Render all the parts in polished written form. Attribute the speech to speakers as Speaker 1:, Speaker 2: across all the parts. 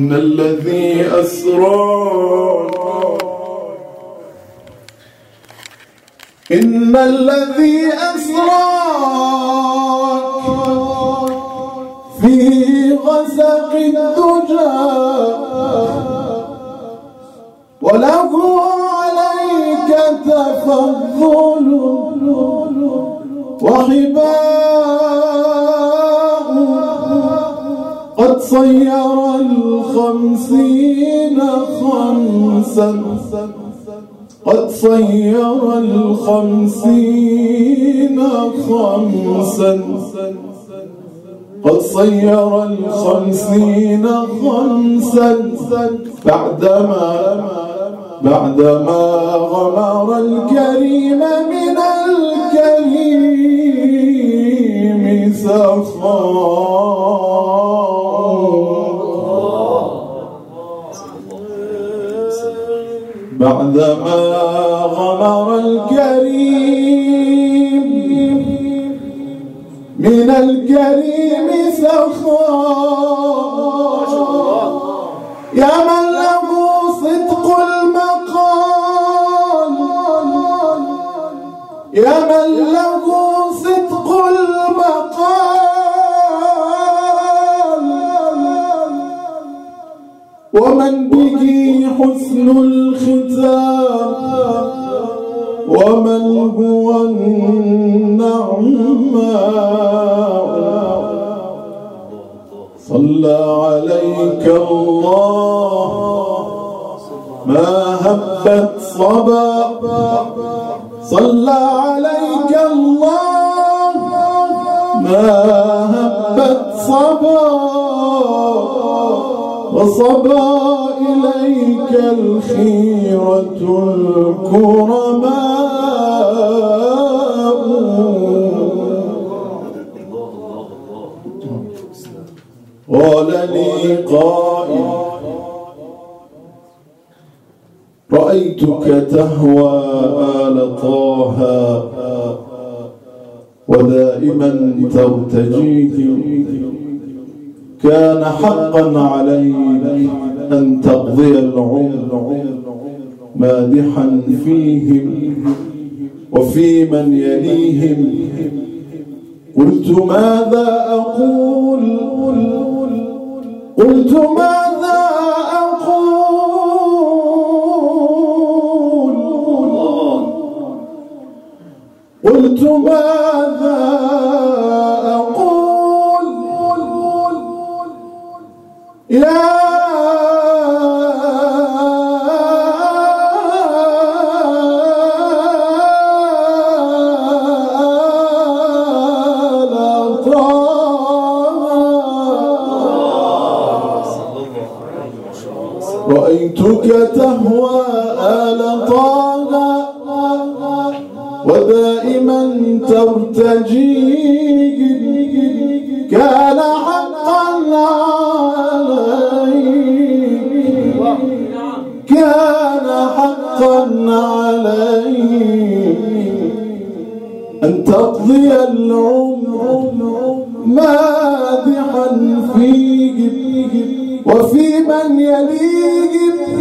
Speaker 1: الذي أسرى إن الذي أسراك في غسق الدجى وله عليك تفضل وحباء قد صير 50 خمسا قد صير 50 خمسا قد صير 50 خمسا بعدما غمر الكريم من الكريم بعدما غمر الكريم من الكريم سخاء يا من له صدق المقال يا من له صدق المقال ومن به حسن الختام ومن هو النعماء صلى عليك الله ما هبت صبا صلى عليك الله ما هبت صبا وصبا إليك الخيرة الكرماء قال لي قائل رأيتك تهوى آل طه ودائما ترتجيه كان حقا عليك أن تقضي العمر مادحا فيهم وفي من يليهم قلت ماذا أقول قلت ماذا أقول قلت ماذا أقول يا رأيتك تهوى آل طه ودائما ترتجي كان حقا عليك كان حقا عليك أن تقضي العمر مادحا فيك وفي من يليك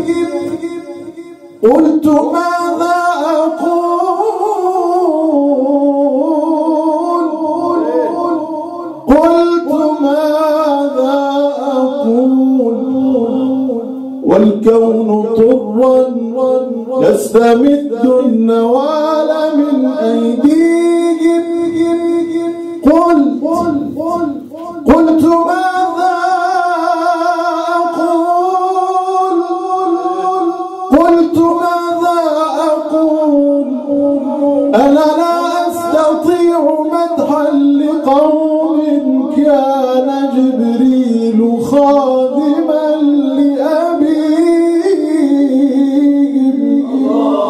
Speaker 1: قلت ماذا أقول قلت ماذا أقول والكون طرا يستمد النوال من أيديهم قلت ماذا قلت ماذا أقول أنا لا أستطيع مدحا لقوم كان جبريل خادما لأبيهم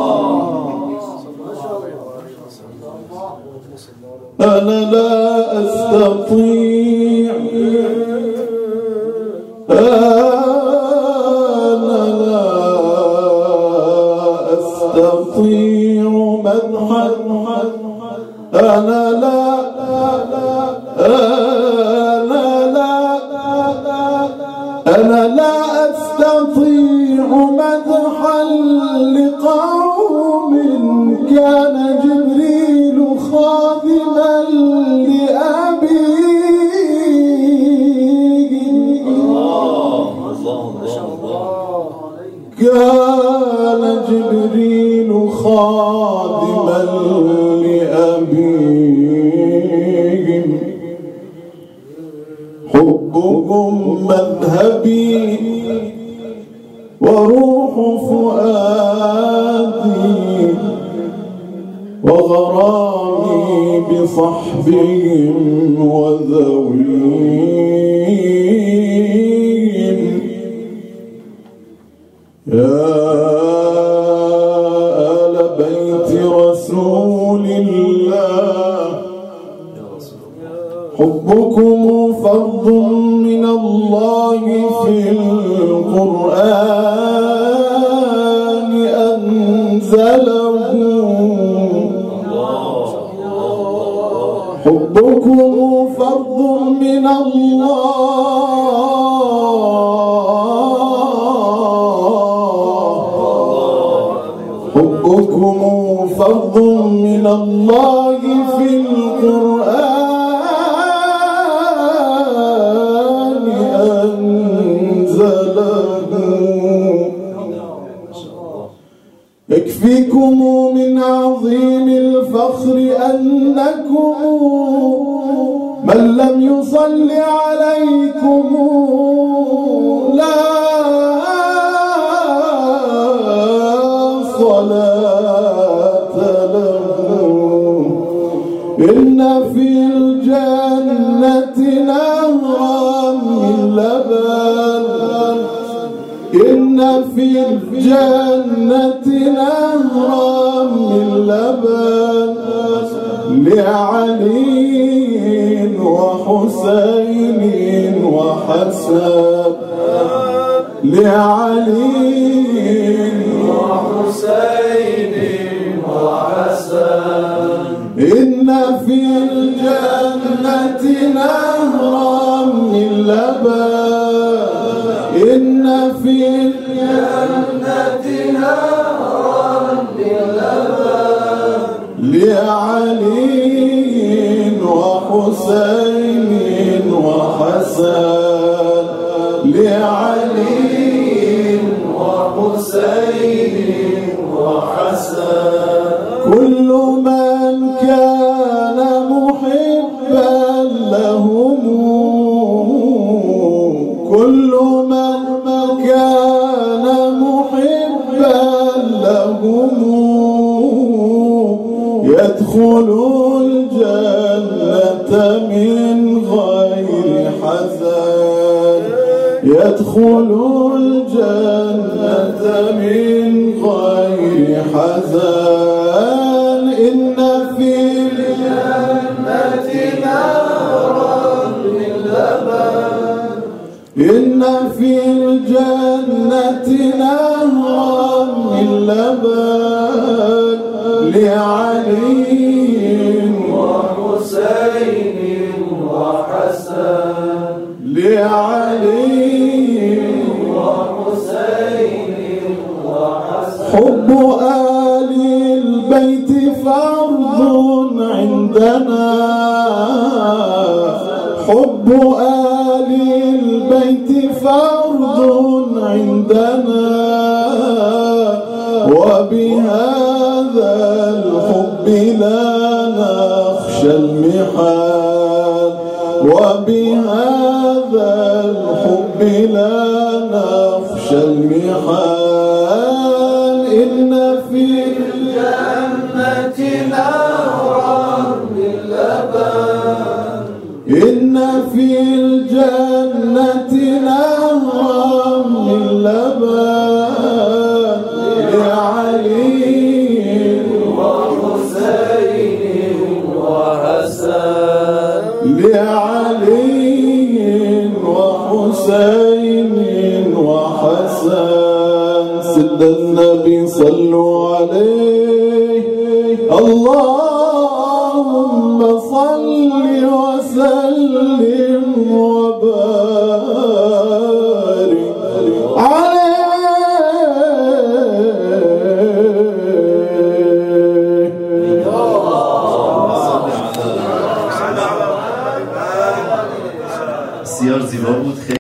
Speaker 1: أنا لا أستطيع مدحا أنا لا أستطيع مدحا لقوم كان جبريل خادما لأبيه كان جبريل خادما لأبيه حبكم مذهبي وروح فؤادي وغرامي بصحبهم وذويهم يا آل بيت رسول الله حبكم فرض من الله في القرآن أنزله حبكم فرض من الله حبكم فرض من الله في القرآن أنزله يكفيكم من عظيم الفخر أنكم من لم يصل عليكم لا صلاة له إن في الجنة نهرا من لبن إن في الجنة نهرا من لبن لعلي وحسين وحسن لعلي وحسين وحسن إن في الجنة نهرا من لبن إن في الجنة نهرا من لبن لعلي وحسين وحسن لعلي وحسين وحسن كل من كان محبا لهم كل من كان محبا لهم يدخل الجنة من غير حزن يدخل الجنة من غير حزن إن في الجنة نهرا من لبن إن في الجنة نهرا من لبن لعلي وحسين وحسن لعلي وحسين وحسن حب آل البيت فرض عندنا حب آل البيت فرض عندنا وبهذا الحب لا نخشى المحال وبهذا الحب لا نخشى المحال إن في الجنة نهرا من لبن إن في الجنة نهرا من لبن لعلي وحسين وحسن لعلي وحسين وحسن سد النبي صلوا عليه اللهم صل وسلم وبارك
Speaker 2: بسیار زیبا بود.